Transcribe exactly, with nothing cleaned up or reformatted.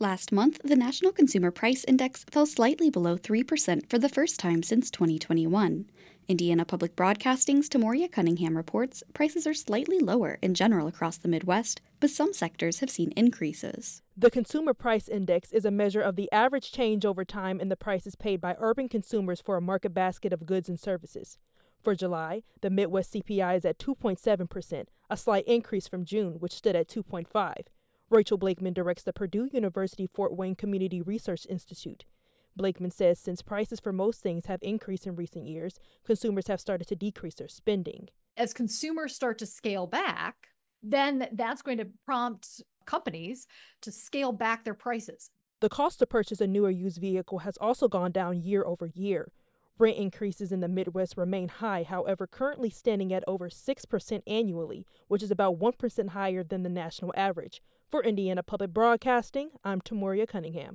Last month, the National Consumer Price Index fell slightly below three percent for the first time since twenty twenty-one. Indiana Public Broadcasting's Tamoria Cunningham reports prices are slightly lower in general across the Midwest, but some sectors have seen increases. The Consumer Price Index is a measure of the average change over time in the prices paid by urban consumers for a market basket of goods and services. For July, the Midwest C P I is at two point seven percent, a slight increase from June, which stood at two point five percent. Rachel Blakeman directs the Purdue University Fort Wayne Community Research Institute. Blakeman says since prices for most things have increased in recent years, consumers have started to decrease their spending. As consumers start to scale back, then that's going to prompt companies to scale back their prices. The cost to purchase a new or used vehicle has also gone down year over year. Rent increases in the Midwest remain high, however, currently standing at over six percent annually, which is about one percent higher than the national average. For Indiana Public Broadcasting, I'm Tamoria Cunningham.